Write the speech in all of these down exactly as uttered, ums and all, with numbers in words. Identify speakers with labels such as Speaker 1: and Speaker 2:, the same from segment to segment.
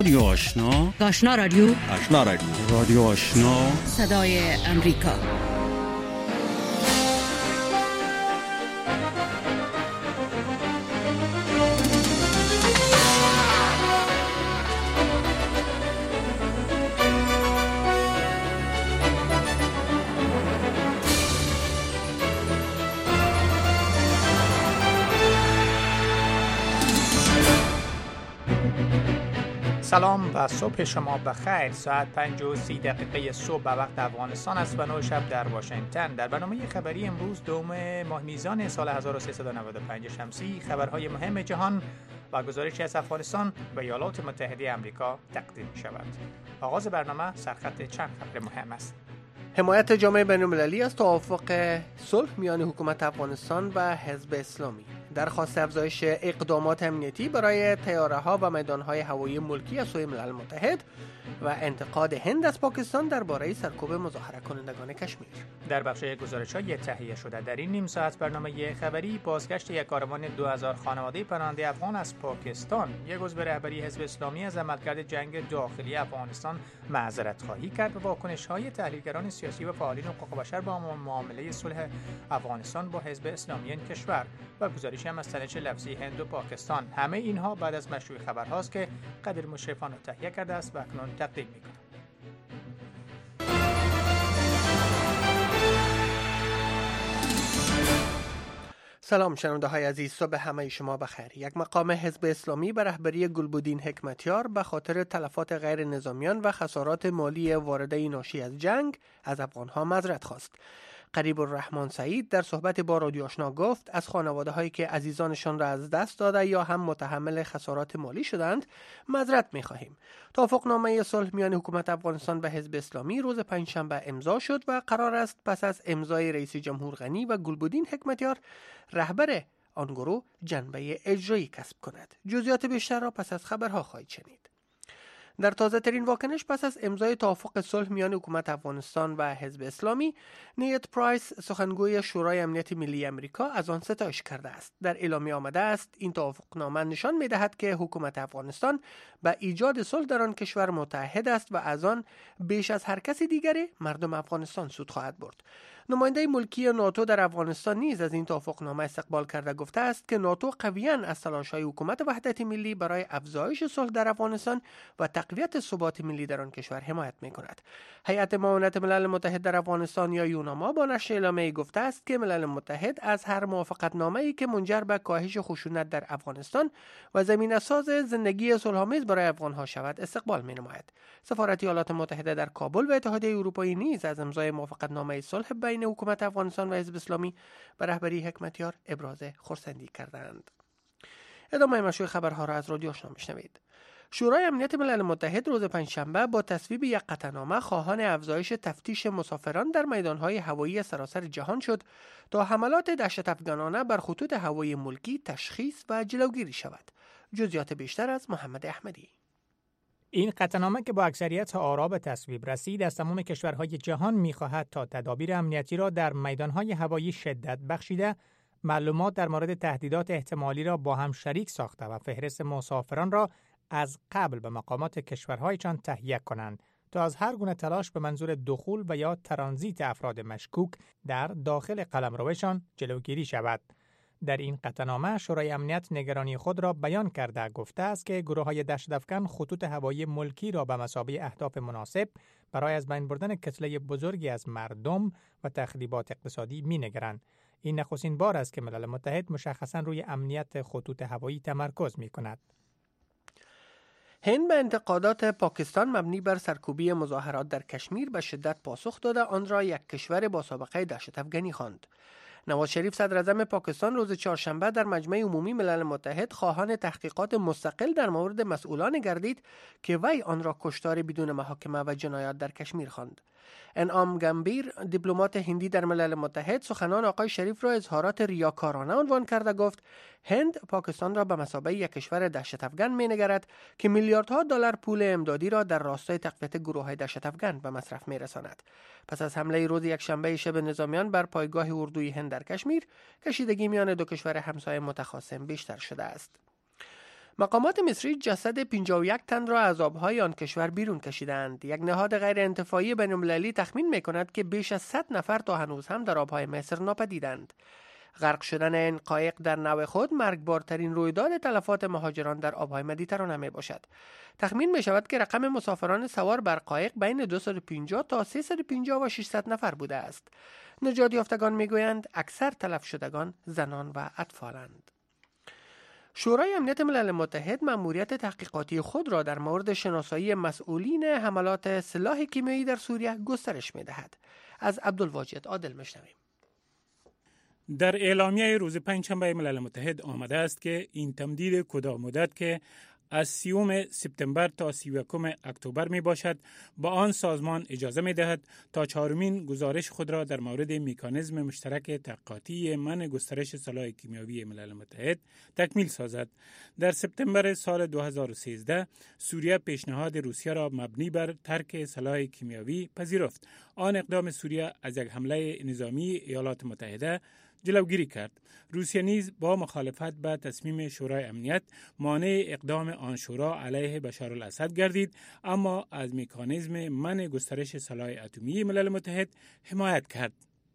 Speaker 1: رادیو آشنا،
Speaker 2: آشنا رادیو،
Speaker 1: آشنا رادیو، رادیو آشنا،
Speaker 2: صدای امریکا.
Speaker 3: سلام و صبح شما بخیر. ساعت پنج و سی دقیقه صبح به وقت افغانستان است و نه شب در واشنگتن. در برنامه خبری امروز دوم ماه میزان سال هزار و سیصد و نود و پنج شمسی خبرهای مهم جهان و گزارشی از افغانستان و ایالات متحده آمریکا تقدیم می شود. آغاز برنامه سرخط چند خبر مهم است.
Speaker 4: حمایت جامعه بین‌المللی از توافق صلح میان حکومت افغانستان و حزب اسلامی، درخواست افزایش اقدامات امنیتی برای طیاره‌ها و میدان‌های هوایی ملکی از سوی ملل متحد و انتقاد هند از پاکستان درباره سرکوب مظاهره کنندگان کشمیر.
Speaker 3: در بخش گزارش‌های تهیه شده در این نیم ساعت برنامه خبری، بازگشت یک کاروان دو هزار خانواده پناهنده افغان از پاکستان. یک عضو رهبری حزب اسلامی از عملکرد جنگ داخلی افغانستان معذرت خواهی کرد و واکنش‌های تحلیلگران سیاسی و فعالین حقوق بشر با معامله صلح افغانستان با حزب اسلامی این کشور و گزارشی هم از تنش لفظی هند و پاکستان. همه اینها بعد از مشروع خبرهاست که قدر مشرفانه تهیه کرده است و اکنون تقدیم می‌کنم.
Speaker 4: سلام شنونده های عزیز، صبح همه شما بخیر. یک مقام حزب اسلامی به رهبری گلبدین حکمتیار به خاطر تلفات غیر نظامیان و خسارات مالی وارده ناشی از جنگ از افغانها معذرت خواست. قریب الرحمن سعید در صحبت با رادیو آشنا گفت از خانواده هایی که عزیزانشان را از دست داده یا هم متحمل خسارات مالی شدند معذرت می خواهیم. توافقنامه صلح میان حکومت افغانستان و حزب اسلامی روز پنجشنبه امضا شد و قرار است پس از امضای رئیس جمهور غنی و گلبدین حکمتیار رهبر آن گروه جنبه اجرایی کسب کند. جزئیات بیشتر را پس از خبرها خواهید شنید. در تازه ترین واکنش پس از امضای توافق صلح میان حکومت افغانستان و حزب اسلامی، نیت پرایس سخنگوی شورای امنیت ملی امریکا از آن ستایش کرده است. در اعلامیه آمده است این توافقنامه نشان می‌دهد که حکومت افغانستان به ایجاد صلح در آن کشور متحد است و از آن بیش از هر کسی دیگری مردم افغانستان سود خواهد برد. نماینده ملکی ناتو در افغانستان نیز از این توافقنامه استقبال کرده گفته است که ناتو قویاً از تلاش‌های حکومت وحدت ملی برای افزایش صلح در افغانستان و تقویت ثبات ملی در آن کشور حمایت می‌کند. هیئت معاونت ملل متحد در افغانستان یا یوناما با نشر اعلامیه گفته است که ملل متحد از هر موافقتنامه‌ای که منجر به کاهش خشونت در افغانستان و زمینه‌ساز زندگی صلح‌آمیز برای افغان‌ها شود استقبال می‌نماید. سفارت ایالات متحده در کابل و اتحادیه اروپایی نیز از امضای موافقتنامه صلح بین حکومت افغانستان و حزب اسلامی به رهبری حکمتیار ابراز خرسندی کردند. ادامه مشروع خبرها را از رادیو آشنا میشنوید. شورای امنیت ملل متحد روز پنجشنبه با تصویب یک قطعنامه خواهان افزایش تفتیش مسافران در میدانهای هوایی سراسر جهان شد تا حملات دهشت افغانانه بر خطوط هوایی ملکی تشخیص و جلوگیری شود. جزئیات بیشتر از محمد احمدی.
Speaker 3: این قطعنامه که با اکثریت آرا به تصویب رسید از تمام کشورهای جهان می‌خواهد تا تدابیر امنیتی را در میدانهای هوایی شدت بخشیده، معلومات در مورد تهدیدات احتمالی را با هم شریک ساخته و فهرست مسافران را از قبل به مقامات کشورهایشان تهیه کنند تا از هر گونه تلاش به منظور دخول و یا ترانزیت افراد مشکوک در داخل قلمروشان جلوگیری شود. در این قطعنامه شورای امنیت نگرانی خود را بیان کرده گفته است که گروه‌های دهشت‌افکن خطوط هوایی ملکی را به مثابه اهداف مناسب برای از بین بردن کتله بزرگی از مردم و تخریبات اقتصادی می‌نگرند. این نخستین بار است که ملل متحد مشخصاً روی امنیت خطوط هوایی تمرکز می‌کند.
Speaker 4: هند به انتقادات پاکستان مبنی بر سرکوبی مظاهرات در کشمیر به شدت پاسخ داده آن را یک کشور با سابقه دهشت افغانی خواند. نواز شریف صدر اعظم پاکستان روز چهارشنبه در مجمع عمومی ملل متحد خواهان تحقیقات مستقل در مورد مسئولان گردید که وی آن را کشتار بدون محاکمه و جنایات در کشمیر خواند. انعام گمبیر، دیپلمات هندی در ملل متحد، سخنان آقای شریف را اظهارات ریاکارانه عنوان کرده گفت هند پاکستان را به مثابه یک کشور دهشت افغان می‌نگرد که میلیاردها دلار پول امدادی را در راستای تقویت گروه‌های دهشت افغان به مصرف می‌رساند. پس از حمله روز یکشنبه شب نظامیان بر پایگاه اردوی هند در کشمیر، کشیدگی میان دو کشور همسایه متخاصم بیشتر شده است. مقامات مصری جسد پنجاه و یک تن را از آبهای آن کشور بیرون کشیدند. یک نهاد غیر انتفاعی بین‌المللی تخمین می‌کند که بیش از صد نفر تا هنوز هم در آبهای مصر ناپدیدند. غرق شدن این قایق در نوع خود مرگبارترین رویداد تلفات مهاجران در آبهای مدیترانه می باشد. تخمین می شود که رقم مسافران سوار بر قایق بین دویست و پنجاه تا سیصد و پنجاه و ششصد نفر بوده است. نجات یافتگان می گویند اکثر تلف شدگان زنان و اطفالند. شورای امنیت ملل متحد مأموریت تحقیقاتی خود را در مورد شناسایی مسئولین حملات سلاح کیمیایی در سوریه گسترش می دهد. از عبدالواجد عادل میشنویم.
Speaker 5: در اعلامیه روز پنجشنبه ملل متحد آمده است که این تمدید کوتاه مدت که از سیوم سپتامبر تا سی و یکم اکتبر می باشد با آن سازمان اجازه می دهد تا چهارمین گزارش خود را در مورد مکانیزم مشترک تحقیقاتی منع گسترش سلاح کیمیایی ملل متحد تکمیل سازد. در سپتامبر سال دو هزار و سیزده سوریه پیشنهاد روسیه را مبنی بر ترک سلاح کیمیایی پذیرفت. آن اقدام سوریه از یک حمله نظامی ایالات متحده جلوگیری کرد. روسیه نیز با مخالفت به تصمیم شورای امنیت مانع اقدام آن شورا علیه بشار الاسد گردید، اما از مکانیزم منع گسترش سلاح اتمی ملل متحد حمایت کرد.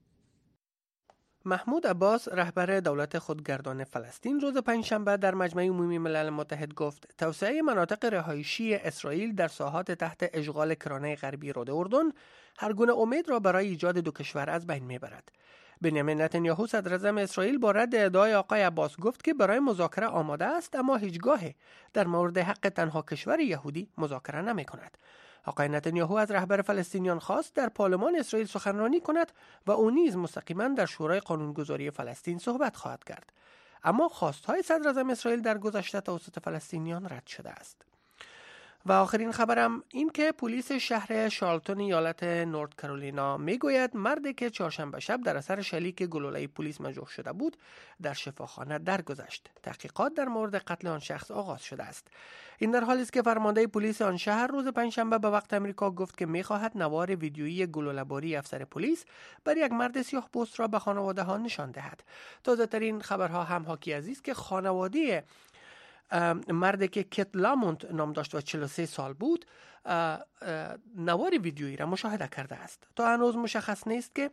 Speaker 4: محمود عباس رهبر دولت خودگردان فلسطین روز پنجشنبه در مجمع عمومی ملل متحد گفت توسعه مناطق رهایشی اسرائیل در ساحات تحت اشغال کرانه غربی رود اردن هر گونه امید را برای ایجاد دو کشور از بین میبرد. بنیامین نتانیاهو صدراعظم اسرائیل با رد ادعای آقای عباس گفت که برای مذاکره آماده است، اما هیچگاه در مورد حق تنها کشور یهودی مذاکره نمی کند. آقای نتانیاهو از رهبر فلسطینیان خواست در پارلمان اسرائیل سخنرانی کند و او نیز مستقیما در شورای قانونگذاری فلسطین صحبت خواهد کرد. اما خواستهای صدراعظم اسرائیل در گذشته توسط فلسطینیان رد شده است. و آخرین خبرم این که پلیس شهر شارلتون ایالت نورت کارولینا میگوید مردی که چهارشنبه شب در اثر شلیک گلوله پلیس مجروح شده بود در شفاخانه درگذشت. تحقیقات در مورد قتل آن شخص آغاز شده است. این در حالی است که فرمانده پلیس آن شهر روز پنجشنبه به وقت امریکا گفت که میخواهد نوار ویدیویی گلوله‌باری افسر پلیس بر یک مرد سیاه‌پوست را به خانواده ها نشان دهد. تازه ترین خبرها هم حاکی از است که خانواده مردی که کت لامونت نام داشت و چهل و سه سال بود نوار ویدیویی را مشاهده کرده است. تا هنوز مشخص نیست که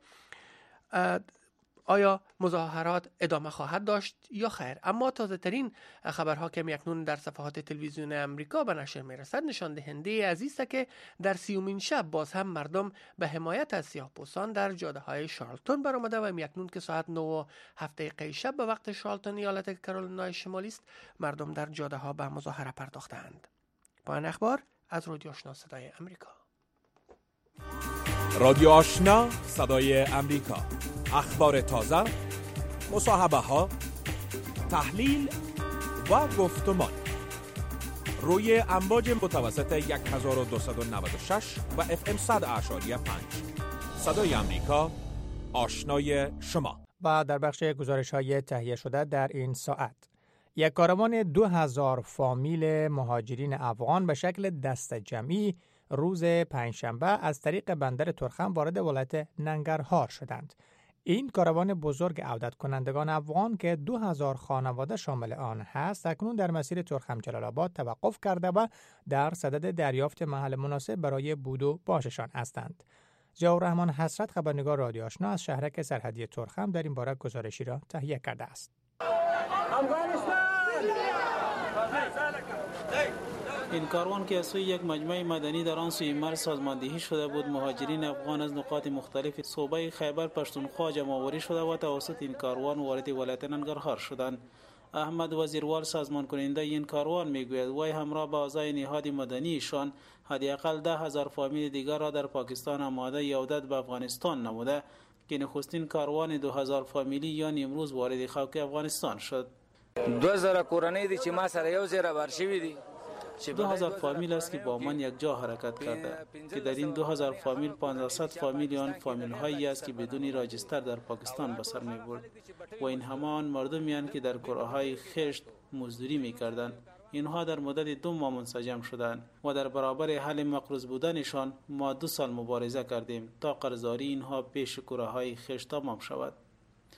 Speaker 4: آیا مظاهرات ادامه خواهد داشت یا خیر، اما تازه ترین خبرها که اکنون در صفحات تلویزیون امریکا به نشر میرسد نشان دهنده از است که در سیومین شب باز هم مردم به حمایت از سیاه‌پوستان در جاده های شارلتون برآمده و اکنون که ساعت نه و هفت دقیقه شب به وقت شارلتون ایالت کارولینای شمالی است مردم در جاده ها به مظاهره پرداختند. با این اخبار از رادیو آشنا صدای امریکا.
Speaker 6: رادیو آشنا صدای امریکا، اخبار تازه، مصاحبه ها، تحلیل و گفتمان روی امواج متوسط یک هزار و دویست و نود و شش و اف ام صد اشاری پنج. صدای امریکا، آشنای شما.
Speaker 3: و در بخش گزارش‌های تهیه شده در این ساعت، یک کاروان دو هزار فامیل مهاجرین افغان به شکل دسته جمعی روز پنجشنبه از طریق بندر ترخم وارد ولایت ننگرهار شدند. این کاروان بزرگ عودت کنندگان افغان که دو هزار خانواده شامل آن هست اکنون در مسیر ترخم جلال آباد توقف کرده و در صدد دریافت محل مناسب برای بود و باششان هستند. ضیاءالرحمن حسرت خبرنگار رادیو آشنا از شهرک سرحدی ترخم در این باره گزارشی را تهیه کرده است.
Speaker 7: این کاروان که از سوی یک مجمع مدنی در آن سوی مرز سازماندهی شده بود، مهاجرین افغان از نقاط مختلف صوبه خیبر پختونخوا جمع‌آوری شده و توسط این کاروان وارد ولایت ننگرهار شدند. احمد وزیروال سازمان کننده این کاروان میگوید وی همراه با اعضای نهاد مدنیشان حداقل ده هزار فامیل دیگر را در پاکستان آماده عودت به افغانستان نموده که نخستین کاروان دو هزار فامیلی یعنی امروز وارد خاک افغانستان شد.
Speaker 8: دو هزار کورنۍ دي چې ما سره یو ځای را بار شوي دي.
Speaker 7: دو هزار فامیل است که با من یک جا حرکت کرده که در این دو هزار فامیل پانصد فامیل آن فامیل هایی است که بدون راجستر در پاکستان به سر می برد و این همان مردمی اند که در کره های خشت مزدوری می کردند. اینها در مدت دو ماه منسجم شدند و در برابر حل مقروض بودنشان ما دو سال مبارزه کردیم تا قرضداری اینها پیش کره های خشت تمام شود.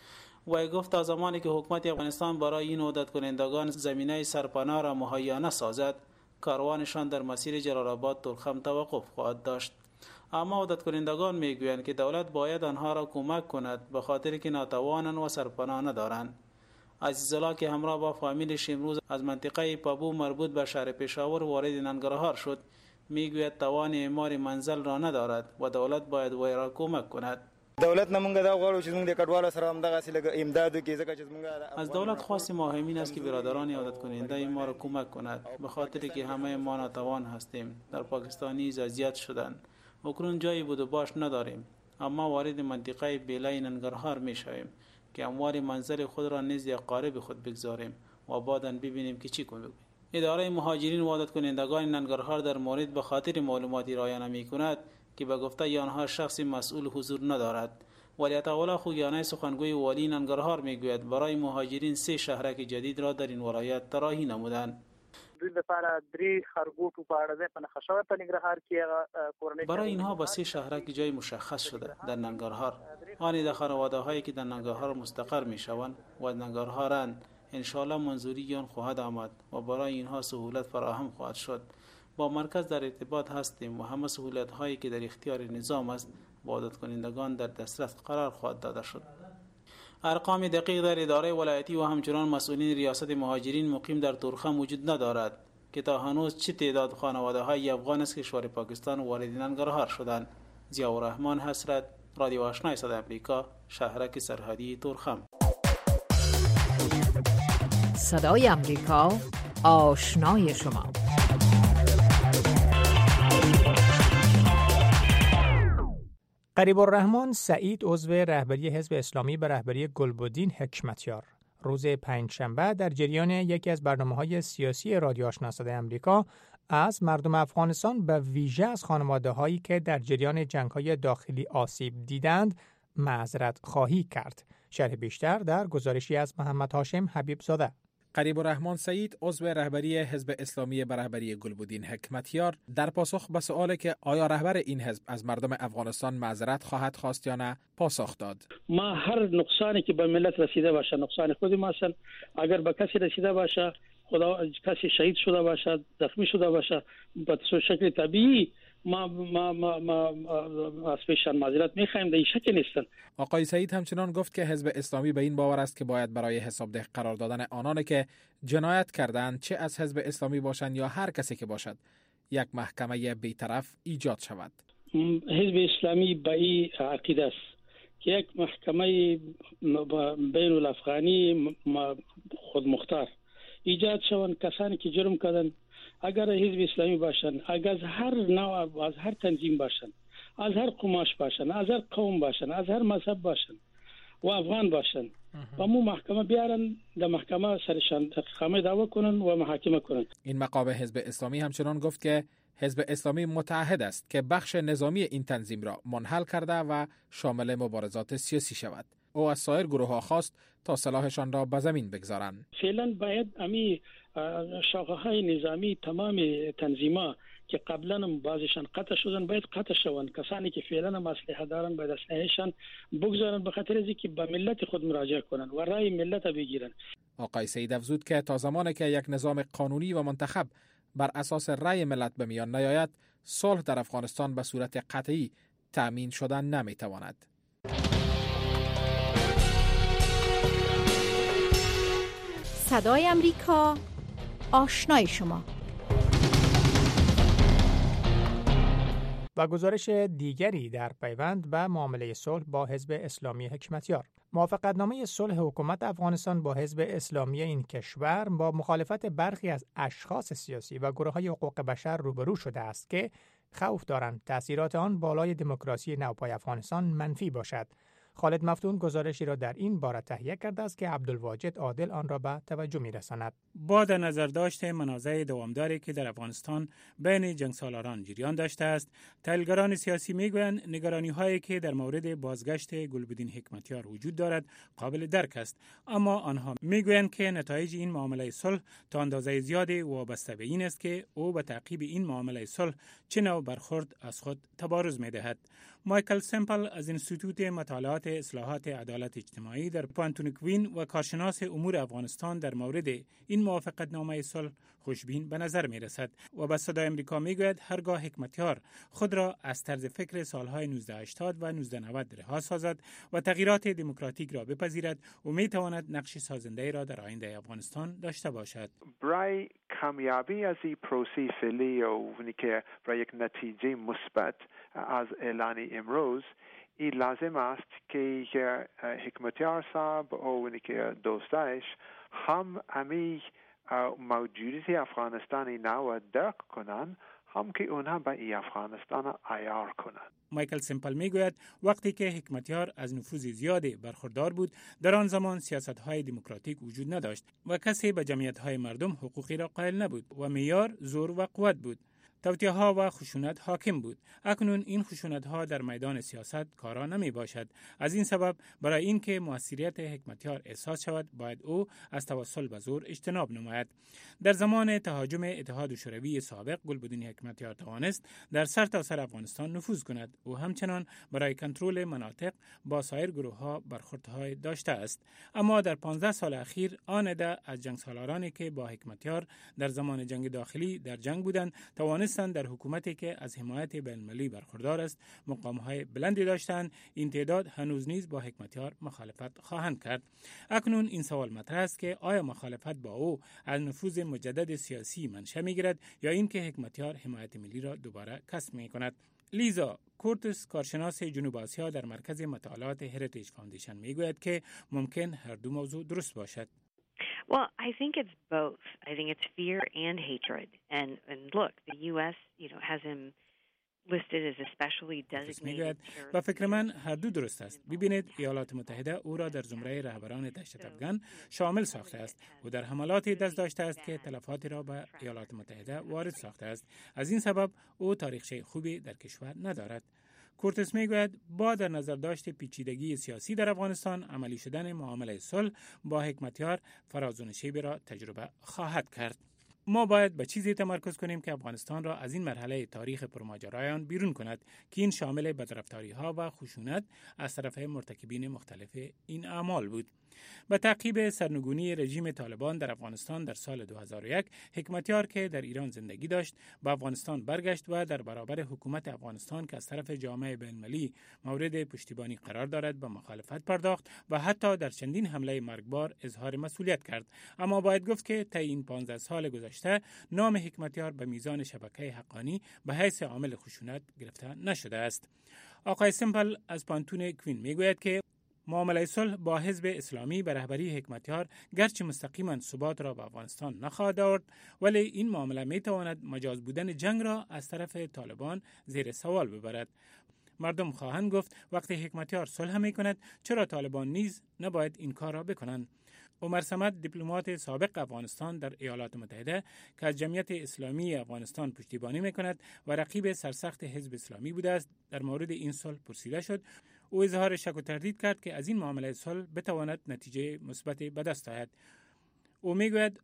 Speaker 7: وی گفت تا زمانی که حکومت افغانستان برای این عودت کنندگان زمینه سرپناه را مهیا نسازد، کاروانشان در مسیر جلال آباد تورخم توقف خواهد داشت. اما عودت کنندگان میگویند که دولت باید آنها را کمک کند به خاطر که ناتوانند و سرپناه ندارند. عزیزالله که همراه با فامیلش امروز از منطقه پابو مربوط به شهر پشاور وارد ننگرهار شد، میگوید توان اعمار منزل را ندارد و دولت باید وی را کمک کند.
Speaker 9: دولت نمونږ دا غواړو چې موږ د کډوالو سره هم دغه سیلګ امدادو کې ځکه چې موږ
Speaker 7: از دولت خواست ما همین است که برادران عودت کننده ما را کمک کند، به خاطر که همه ما ناتوان هستیم. در پاکستان نیز اذیت شدند. اکنون جایی بود و باش نداریم، اما وارد منطقه بیلای ننگرهار می شویم که اموال منزل خود را نزد اقارب خود بگذاریم و بعداً ببینیم که چی کنیم. اداره مهاجرین و عودت کنندگان ننگرهار در مورد به خاطر معلوماتی ارائه نمی کند که به گفته آنها شخص مسئول حضور ندارد. ولیعهد خوگیانه سخنگوی والی ننگرهار میگوید برای مهاجرین سه شهرک جدید را در این ولایت طراحی نمودند. برای اینها به سه شهرک جای مشخص شده در ننگرهار. آن در خانواده هایی که در ننگرهار مستقر می شوند و ننگرهارند انشاءالله منظوری آن خواهد آمد و برای اینها سهولت فراهم خواهد شد. با مرکز در ارتباط هستیم و همه سهولت هایی که در اختیار نظام است با عودت کنندگان در دسترس قرار خواهد داده شد. ارقام دقیق در اداره ولایتی و همچنان مسئولین ریاست مهاجرین مقیم در تورخم وجود ندارد که تا هنوز چه تعداد خانواده های افغان از کشور پاکستان وارد ننگرهار شدند. ضیاءالرحمن حسرت، رادیو آشنای صدای آمریکا، شهرک سرحدی تورخم.
Speaker 2: صدای آمریکا، آشنای شما.
Speaker 3: قریب الرحمن سعید عضو رهبری حزب اسلامی به رهبری گلبدین حکمتیار روز پنجشنبه در جریان یکی از برنامه‌های سیاسی رادیو آشنا صدای آمریکا از مردم افغانستان به ویژه از خانواده‌هایی که در جریان جنگ‌های داخلی آسیب دیدند معذرت خواهی کرد. شرح بیشتر در گزارشی از محمد هاشم حبیب زاده.
Speaker 10: قریب الرحمن سعید عضو رهبری حزب اسلامی به رهبری گلبدین حکمتیار در پاسخ به سوالی که آیا رهبر این حزب از مردم افغانستان معذرت خواهد خواست یا نه پاسخ داد.
Speaker 11: ما هر نقصانی که به ملت رسیده باشه نقصان خود ما است. اگر به کسی رسیده باشه، خدا کسی شهید شده باشه، زخمی شده باشه، به شکل طبیعی ما ما ما, ما از پیشان معذرت می‌خوایم، در این شک نیستن.
Speaker 10: آقای سعید همچنان گفت که حزب اسلامی به این باور است که باید برای حسابده قرار دادن آنانی که جنایت کردند، چه از حزب اسلامی باشند یا هر کسی که باشد، یک محکمه بی‌طرف ایجاد شود.
Speaker 11: حزب اسلامی به این عقیده است که یک محکمه بین الافغانی خود مختار ایجاد شوند. کسانی که جرم کردند اگر حزب اسلامی باشند، اگر از هر نوع، از هر تنظیم باشند، از هر قومش باشند، از هر قوم باشند، از هر مذهب باشند و افغان باشند و مو محکمه بیارن، در محکمه سرشان خامه دعوا کنن و محاکمه کنن.
Speaker 10: این مقام حزب اسلامی همچنان گفت که حزب اسلامی متعهد است که بخش نظامی این تنظیم را منحل کرده و شامل مبارزات سیاسی شود. او از سایر گروه ها خواست تا سلاحشان را به زمین بگذارند.
Speaker 11: فعلا باید امی شاخه های نظامی تمام تنظیم‌ها که قبلا بعضیشان قطع شدن باید قطع شوند. کسانی که فعلا اسلحه دارن باید اسلحه‌شان بگذارن به خاطر اینکه به ملت خود مراجعه کنن و رای ملت بگیرن.
Speaker 10: آقای سعید افزود که تا زمانی که یک نظام قانونی و منتخب بر اساس رای ملت به میان نیاید، صلح در افغانستان به صورت قطعی تأمین شدن نمیتواند.
Speaker 12: صدای آمریکا، آشنای شما.
Speaker 3: و گزارش دیگری در پیوند به معامله صلح با حزب اسلامی حکمتیار. موافقتنامه صلح حکومت افغانستان با حزب اسلامی این کشور با مخالفت برخی از اشخاص سیاسی و گروه‌های حقوق بشر روبرو شده است که خوف دارند تأثیرات آن بالای دموکراسی نوپای افغانستان منفی باشد. خالد مفتون گزارشی را در این باره تهیه کرده است که عبدالواجد عادل آن را به توجه می‌رساند.
Speaker 5: با در نظر داشته منازع دوامداری که در افغانستان بین جنگسالاران جریان داشته است، تحلیلگران سیاسی میگویند نگرانی‌هایی که در مورد بازگشت گلبدین حکمتیار وجود دارد قابل درک است، اما آنها میگویند که نتایج این معامله صلح تا اندازه زیادی وابسته به این است که او به تعقیب این معامله صلح چه نوع برخورد از خود تبارز می‌دهد. مایکل سمپل از انستیتوت مطالعات تحقیقات اصلاحات عدالت اجتماعی در پوانتون کوین و کارشناس امور افغانستان در مورد این موافقتنامه صلح خوشبین به نظر می رسد و به صدای امریکا می گوید هرگاه حکمتیار خود را از طرز فکر سالهای نوزده هشتاد و نوزده نود رها سازد و تغییرات دموکراتیک را بپذیرد و می تواند نقش سازنده را در آینده افغانستان داشته باشد.
Speaker 13: برای کامیابی از این پروسه فعلی و که برای یک نتیجه مثبت از اعلان امروز این لازم است که حکمتیار صاحب و که دوستایش هم امی موجودیت افغانستانی نو درک کنند، هم که اونها به ای افغانستان عیار کنند.
Speaker 5: مایکل سیمپل میگوید وقتی که حکمتیار از نفوذ زیادی برخوردار بود، در آن زمان سیاست‌های دموکراتیک وجود نداشت و کسی به جمعیت‌های مردم حقوقی را قائل نبود و معیار زور و قوت بود. توطئه‌ها و خشونت حاکم بود. اکنون این خشونت‌ها در میدان سیاست کارا نمی باشد. از این سبب برای اینکه موثریت حکمتیار احساس شود، باید او از توسل به زور اجتناب نماید. در زمان تهاجم اتحاد شوروی سابق، گلبدین حکمتیار توانست در سرتاسر افغانستان نفوذ کند. او همچنان برای کنترل مناطق با سایر گروه‌ها برخوردهای داشته است. اما در پانزده سال اخیر آن عده از جنگسالارانی که با حکمتیار در زمان جنگ داخلی در جنگ بودند، توانست در حکومتی که از حمایت بین‌المللی برخوردار است مقام‌های بلندی داشتند. این تعداد هنوز نیز با حکمتیار مخالفت خواهند کرد. اکنون این سوال مطرح است که آیا مخالفت با او از نفوذ مجدد سیاسی منشأ می‌گیرد یا اینکه حکمتیار حمایت ملی را دوباره کسب می‌کند. لیزا کورتس، کارشناس جنوب آسیا در مرکز مطالعات هریتیج فاندیشن، میگوید که ممکن هر دو موضوع درست باشد.
Speaker 14: Well, I think it's both. I think it's fear and hatred. And and look, the U S, you know, has him listed as a specially designated.
Speaker 5: و فکر من هر دو درست است. ببینید، ایالات متحده او را در زمره رهبران دهشت افغان شامل ساخته است و در حملاتی دست داشته است که تلفاتی را به ایالات متحده وارد ساخته است. از این سبب او تاریخچه خوبی در کشور ندارد. کورتس میگوید با در نظر داشت پیچیدگی سیاسی در افغانستان، عملی شدن معامله صلح با حکمتیار فراز و نشیبی را تجربه خواهد کرد. ما باید به چیزی تمرکز کنیم که افغانستان را از این مرحله تاریخ پرماجرایان بیرون کند که این شامل بدرفتاری‌ها و خشونت از طرف مرتکبین مختلف این اعمال بود. به تعقیب سرنگونی رژیم طالبان در افغانستان در سال دو هزار و یک، حکمتیار که در ایران زندگی داشت به افغانستان برگشت و در برابر حکومت افغانستان که از طرف جامعه بین‌المللی مورد پشتیبانی قرار دارد به مخالفت پرداخت و حتی در چندین حمله مرگبار اظهار مسئولیت کرد. اما باید گفت که طی این پانزده سال گذشته نام حکمتیار به میزان شبکه حقانی به حیث عامل خشونت گرفته نشده است. آقای سیمپل از پانتون کوین میگوید که معامله صلح با حزب اسلامی به رهبری حکمتیار گرچه مستقیما ثبات را به افغانستان نخواهد آورد، ولی این معامله می تواند مجاز بودن جنگ را از طرف طالبان زیر سوال ببرد. مردم خواهند گفت وقتی حکمتیار صلح می کند، چرا طالبان نیز نباید این کار را بکنند؟ عمر صمد، دیپلمات سابق افغانستان در ایالات متحده که از جمعیت اسلامی افغانستان پشتیبانی می‌کند و رقیب سرسخت حزب اسلامی بوده است، در مورد این صلح پرسیده شد. او اظهار شک و تردید کرد که از این معامله صلح بتواند نتیجه مثبت به دست آید. او میگوید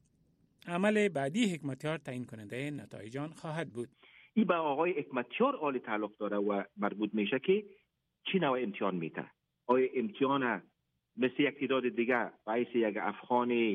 Speaker 5: عمل بعدی حکمتیار تعیین کننده نتایج آن خواهد بود.
Speaker 15: این به آقای حکمتیار عالی تعلق داره و مربوط میشه که چی نوع امتحان میده. آیا امتحان مثل یک تعداد دیگه باعث یک افغان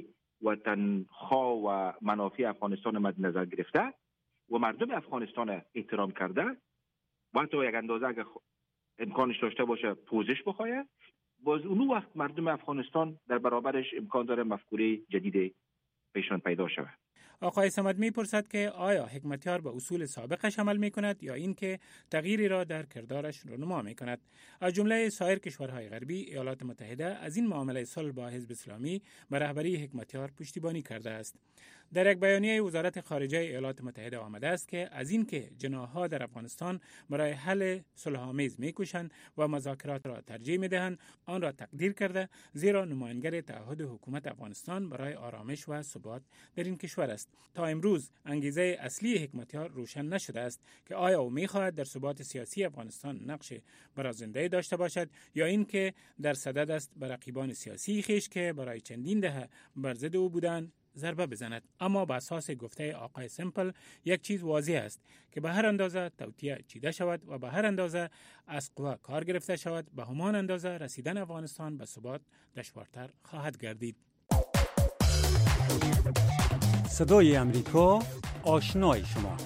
Speaker 15: وطنخواه و منافع افغانستان مد نظر گرفته و مردم افغانستان احترام کرده و حتی یک اندازه اگر امکانش داشته باشه پوزش بخواهد، باز اون وقت مردم افغانستان در برابرش امکان داره مفکوره جدید پیشان پیدا شود.
Speaker 5: آقای صمد میپرسد که آیا حکمتیار به اصول سابقش عمل میکند یا اینکه تغییری را در کردارش رونما میکند. از جمله سایر کشورهای غربی، ایالات متحده از این معامله صلح با حزب اسلامی به رهبری حکمتیار پشتیبانی کرده است. در یک بیانیه وزارت خارجه ایالات متحده آمده است که از اینکه جناح‌ها در افغانستان برای حل صلح‌آمیز میکوشند و مذاکرات را ترجیح میدهند، آن را تقدیر کرده، زیرا نماینگر تعهد حکومت افغانستان برای آرامش و ثبات در این کشور است. تا امروز انگیزه اصلی حکمتیار روشن نشده است که آیا او می‌خواهد در ثبات سیاسی افغانستان نقش برازنده داشته باشد یا اینکه در صدد است به رقیبان سیاسی خویش که برای چندین دهه بر ضد او بودند ضربه بزند. اما به اساس گفته آقای سمپل یک چیز واضح است که به هر اندازه توطئه چیده شود و به هر اندازه از قوا کار گرفته شود، به همان اندازه رسیدن افغانستان به ثبات دشوارتر خواهد گردید.
Speaker 1: صدای امریکا، آشنای شما.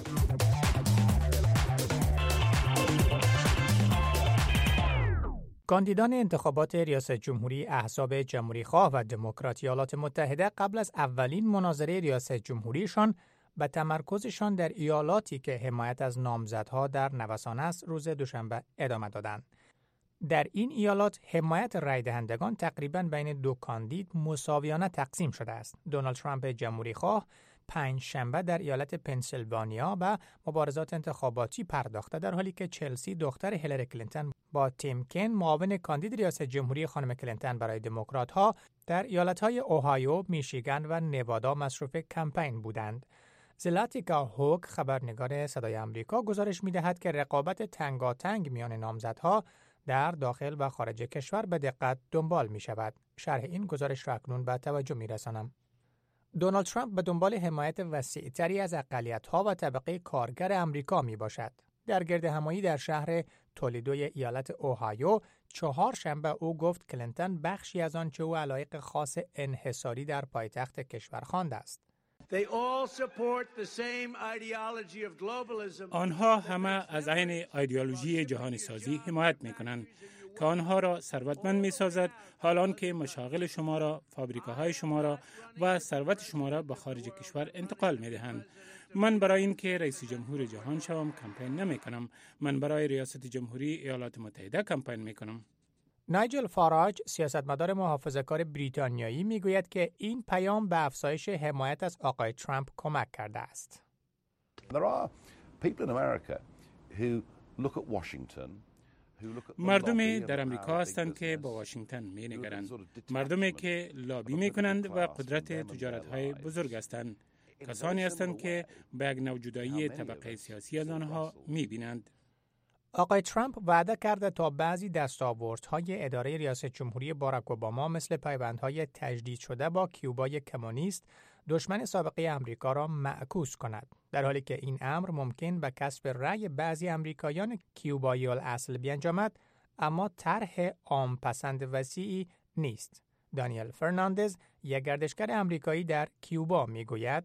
Speaker 3: کاندیدان انتخابات ریاست جمهوری احزاب جمهوری خواه و دموکرات ایالات متحده قبل از اولین مناظره ریاست جمهوریشان به تمرکزشان در ایالاتی که حمایت از نامزدها در نوسان است روز دوشنبه ادامه دادند. در این ایالات حمایت رای دهندگان تقریباً بین دو کاندید مساویانه تقسیم شده است. دونالد ترامپ جمهوری خواه پنج شنبه در ایالت پنسیلوانیا به مبارزات انتخاباتی پرداخته، در حالی که چلسی دختر هیلاری کلینتون با تیم کن معاون کاندید ریاست جمهوری خانم کلینتون برای دموکرات‌ها در ایالت‌های اوهایو، میشیگان و نوادا مصروف کمپین بودند. زلاتیکا هوک خبرنگار صدای آمریکا گزارش می‌دهد که رقابت تنگاتنگ میان نامزدها در داخل و خارج کشور به دقت دنبال می‌شود. شرح این گزارش را اکنون به توجه می‌رسانم. دونالد ترامپ به دنبال حمایت وسیع‌تری از اقلیت‌ها و طبقه کارگر امریکا میباشد. در گردهمایی در شهر تولیدوی ایالت اوهایو چهار شنبه او گفت کلینتون بخشی از آنچه او علایق خاص انحصاری در پایتخت کشور خوانده است.
Speaker 5: آنها همه از عین ایدئولوژی جهانی سازی حمایت می‌کنند که آنها را ثروتمند می‌سازد، حالان که مشاغل شما را، فابریکاهای شما را و ثروت شما را به خارج کشور انتقال می‌دهند. من برای اینکه رئیس جمهور جهان شوم کمپین نمی‌کنم. من برای ریاست جمهوری ایالات متحده کمپین می‌کنم.
Speaker 3: نایجل فاراج، سیاستمدار محافظه‌کار بریتانیایی، میگوید که این پیام به افزایش حمایت از آقای ترامپ کمک کرده است.
Speaker 5: مردمی در امریکا هستند که با واشنگتن می‌نگرند. مردمی که لابی می‌کنند و قدرت تجارت‌های بزرگ هستند. کسانی هستند که به یک نوجودایی طبقه سیاسی از آنها می‌بینند.
Speaker 3: آقای ترامپ وعده کرده تا بعضی دستاوردهای اداره ریاست جمهوری باراک اوباما مثل پیوندهای تجدید شده با کیوبای کمونیست دشمن سابقه امریکا را معکوس کند، در حالی که این امر ممکن به کسب رأی بعضی امریکایان کیوبایی الاصل بیانجامد، اما طرح عام پسند وسیعی نیست. دانیل فرناندز، یک گردشگر امریکایی در کیوبا، میگوید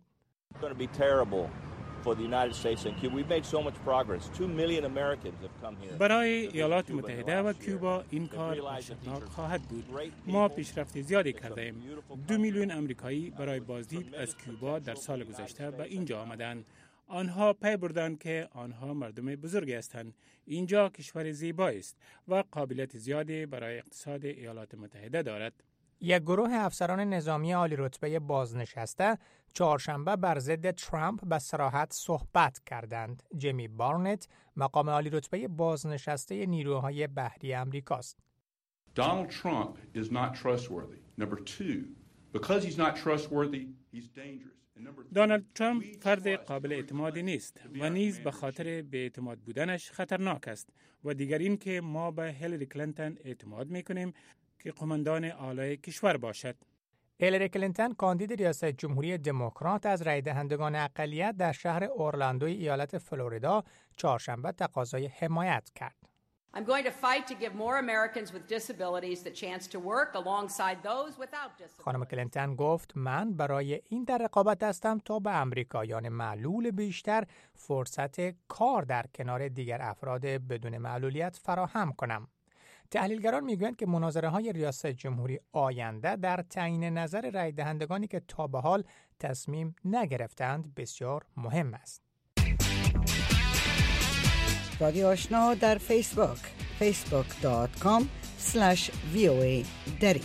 Speaker 5: برای ایالات متحده و کیوبا این کار وحشتناک خواهد بود. ما پیشرفت زیادی کرده ایم. دو میلیون امریکایی برای بازدید از کیوبا در سال گذشته به اینجا آمدند. آنها پی بردند که آنها مردم بزرگی هستند. اینجا کشور زیبایی است و قابلیت زیادی برای اقتصاد ایالات متحده دارد.
Speaker 3: یک گروه افسران نظامی عالی رتبه بازنشسته چهارشنبه بر ضد ترامپ به صراحت صحبت کردند. جیمی بارنت، مقام عالی رتبه بازنشسته نیروهای بحری امریکاست.
Speaker 16: Donald Trump is not trustworthy. Number two, because he's not trustworthy, he's dangerous.
Speaker 5: دونالد ترامپ فرد قابل اعتمادی نیست و نیز به خاطر بی‌اعتماد بودنش خطرناک است. و دیگر این که ما به هیلاری کلینتون اعتماد می‌کنیم که قماندان اعلی کشور باشد.
Speaker 3: هیلاری کلینتون کاندید ریاست جمهوری دموکرات از رای دهندگان اقلیت در شهر اورلاندوی ایالت فلوریدا چهارشنبه تقاضای حمایت کرد.
Speaker 17: I'm going to fight to give more Americans with disabilities the chance to work alongside those without disabilities.
Speaker 3: خانم کلینتون گفت من برای این در رقابت هستم تا به امریکایان معلول بیشتر فرصت کار در کنار دیگر افراد بدون معلولیت فراهم کنم. تحلیلگران میگویند که مناظره‌های ریاست جمهوری آینده در تعیین نظر رای دهندگانی که تا به حال تصمیم نگرفتند بسیار مهم است.
Speaker 18: رادیو آشنا در فیسبوک فیسبوک دات کام اسلش وی او ای دری.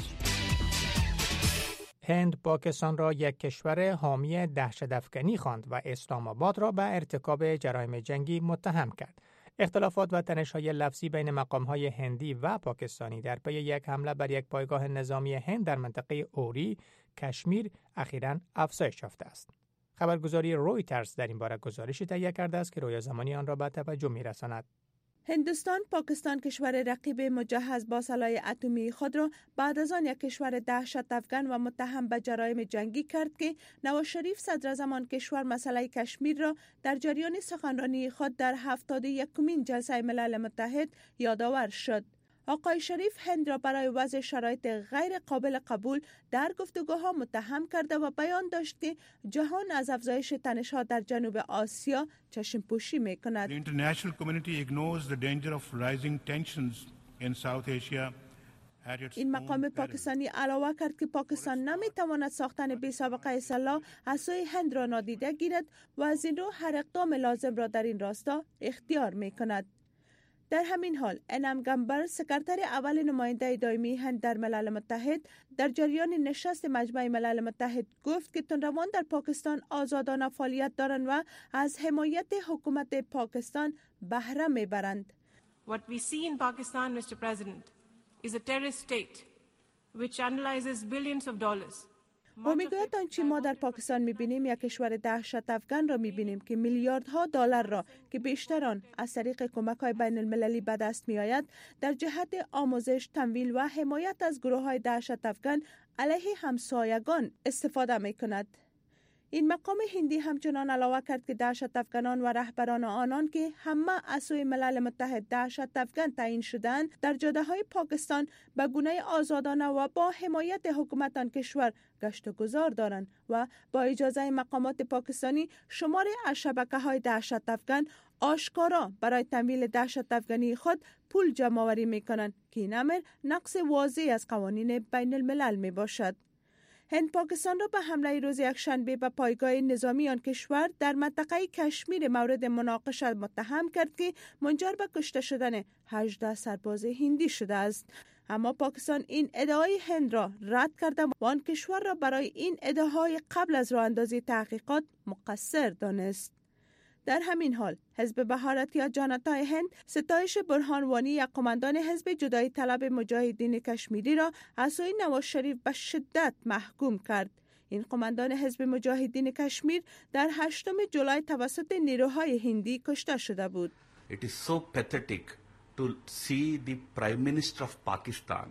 Speaker 3: هند پاکستان را یک کشور حامی دهشت‌افکنی خواند و اسلام آباد را به ارتکاب جرایم جنگی متهم کرد. اختلافات و تنش‌های لفظی بین مقام‌های هندی و پاکستانی در پی یک حمله بر یک پایگاه نظامی هند در منطقه اوری، کشمیر اخیراً افزایش یافته است. خبرگزاری رویترز در این باره گزارشی تهیه کرده است که رویا زمانی آن را به توجه می‌رساند.
Speaker 19: هندوستان پاکستان کشور رقیب مجهز با سلاح اتمی خود را بعد از آن یک کشور دهشت افکن و متهم به جرایم جنگی کرد که نواز شریف صدراعظم آن کشور مسئله کشمیر را در جریان سخنرانی خود در هفتاد و یکمین جلسه ملل متحد یادآور شد. آقای شریف هند را برای وضع شرایط غیر قابل قبول در گفتگوها متهم کرده و بیان داشت که جهان از افزایش تنش‌ها در جنوب آسیا چشم پوشی می‌کند.
Speaker 20: The international community ignores the danger of rising tensions in South Asia.
Speaker 19: این مقام پاکستانی علاوه کرد که پاکستان نمی‌تواند ساختن بی سابقه اصلاح از سوی هند را نادیده گیرد و از این رو هر اقدام لازم را در این راستا اختیار می‌کند. در همین حال انم گمبر سکرتر اول نماینده دائمی هند در ملل متحد در جریان نشست مجمع ملل متحد گفت که تندروان در پاکستان آزادانه فعالیت دارند و از حمایت حکومت پاکستان بهره میبرند.
Speaker 21: What we see in Pakistan, Mister President, is a terrorist state which analyzes billions of dollars.
Speaker 19: او میگوید آنچه ما در پاکستان میبینیم یک کشور دهشت افکن را میبینیم که میلیاردها دلار را که بیشتر آن از طریق کمک‌های بین المللی به دست میآید در جهت آموزش، تمویل و حمایت از گروه‌های دهشت افکن علیه همسایگان استفاده میکند. این مقام هندی همچنان علاوه کرد که دهشت افکنان و رهبران آنان که همه از سوی ملل متحد دهشت افکن تعیین شدند در جاده‌های پاکستان به گونه آزادانه و با حمایت حکومت آن کشور گشت و گذار دارند و با اجازه مقامات پاکستانی شماری از شبکه‌های دهشت افکن آشکارا برای تمویل دهشت افغانی خود پول جمع آوری می‌کنند که این امر نقض واضح از قوانین بین الملل می باشد. هند پاکستان را به حمله روز یکشنبه به پایگاه نظامی آن کشور در منطقه کشمیر مورد مناقشه متهم کرد که منجر به کشته شدن هجده سرباز هندی شده است. اما پاکستان این ادعای هند را رد کرده و آن کشور را برای این ادعاهای قبل از راه اندازی تحقیقات مقصر دانست. در همین حال حزب بهارت یا جانتا هند ستایش برهان وانی یک قماندان حزب جدایی طلب مجاهدین کشمیری را از سوی نواز شریف به شدت محکوم کرد. این قماندان حزب مجاهدین کشمیر در هشتم جولای توسط نیروهای هندی کشته شده بود.
Speaker 22: It is so pathetic to see the Prime Minister of Pakistan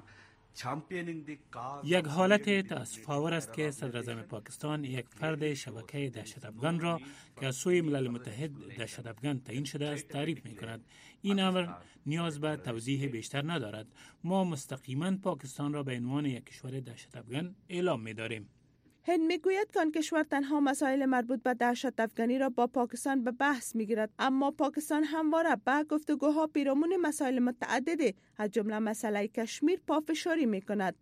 Speaker 5: یک حالت تأسف‌آور است که صدراعظم پاکستان یک فرد شبکه دهشت افغان را که از سوی ملل متحد دهشت افغان تعیین شده است تعریف می کند. این امر نیاز به توضیح بیشتر ندارد. ما مستقیما پاکستان را به عنوان یک کشور دهشت افغان اعلام می داریم.
Speaker 19: هند میگوید که آن کشور تنها مسائل مربوط به دهشت افغانی را با پاکستان به بحث میگیرد، اما پاکستان همواره به گفتگوها پیرامون مسائل متعدد از جمله مسئله کشمیر پافشاری میکند.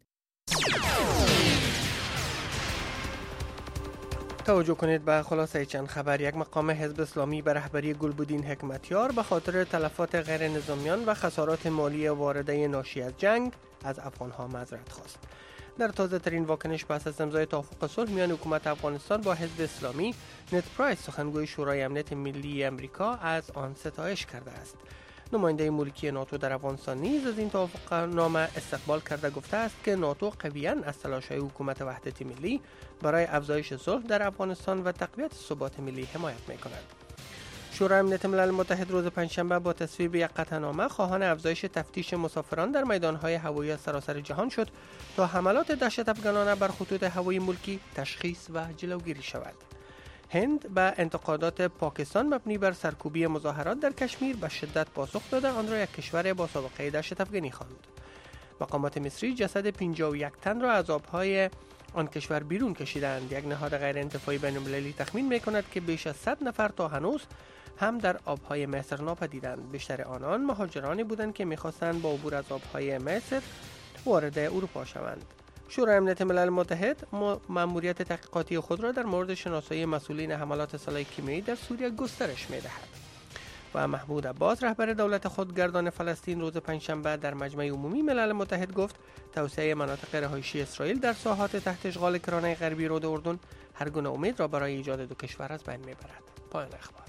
Speaker 4: توجه کنید به خلاصه چند خبر. یک مقام حزب اسلامی به رهبری گلبدین حکمتیار به خاطر تلفات غیر نظامیان و خسارات مالی وارده ناشی از جنگ از افغانها معذرت خواست. در تازه ترین واکنش پس از امضای توافق صلح میان حکومت افغانستان با حزب اسلامی، نت پرایس سخنگوی شورای امنیت ملی امریکا از آن ستایش کرده است. نماینده ملکی ناتو در افغانستان نیز از این توافق نامه استقبال کرده گفته است که ناتو قویاً از تلاش‌های حکومت وحدت ملی برای افزایش صلح در افغانستان و تقویت ثبات ملی حمایت می‌کند. شورای امنیت ملل متحد روز پنجشنبه با تصویب یک قطعنامه خواهان افزایش تفتیش مسافران در میدان‌های هوایی سراسر جهان شد تا حملات دهشت افغانانه بر خطوط هوایی ملکی تشخیص و جلوگیری شود. هند به انتقادات پاکستان مبنی بر سرکوبی مظاهرات در کشمیر به شدت پاسخ داده آن را یک کشور با سابقه دهشت افغانی خواند. مقامات مصری جسد پنجاه و یک تن را از آبهای آن کشور بیرون کشیدند. یک نهاد غیر انتفاعی بین‌المللی تخمین می‌کند که بیش از صد نفر تا هنوز هم در آبهای مصر ناپدیدند. بیشتر آنان مهاجرانی بودند که می‌خواستند با عبور از آبهای مصر وارد اروپا شوند. شورای امنیت ملل متحد مأموریت تحقیقاتی خود را در مورد شناسایی مسئولین حملات سلاح کیمیایی در سوریه گسترش می‌دهد. و محمود عباس رهبر دولت خودگردان فلسطین روز پنجشنبه در مجمع عمومی ملل متحد گفت توسعه مناطق رهایشی اسرائیل در ساحات تحت اشغال کرانه غربی رود اردن هر گونه امید را برای ایجاد دو کشور از بین میبرد. پایان اخبار.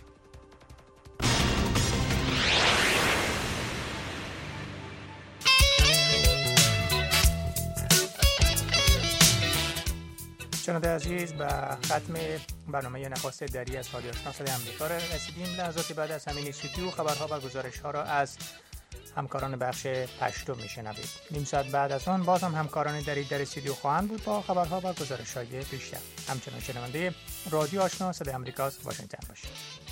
Speaker 3: شنونده عزیز، به ختم برنامه نخست دری از رادیو آشنا صدای آمریکا رسیدیم. لحظاتی بعد از همین استودیو خبرها و گزارش‌ها را از همکاران بخش پشتو میشنوید. نیم ساعت بعد از آن باز هم همکاران دری در استودیو خواهند بود با خبرها و گزارش‌های بیشتر. همچنان شنونده رادیو آشنا صدای آمریکا واشنگتن باشید.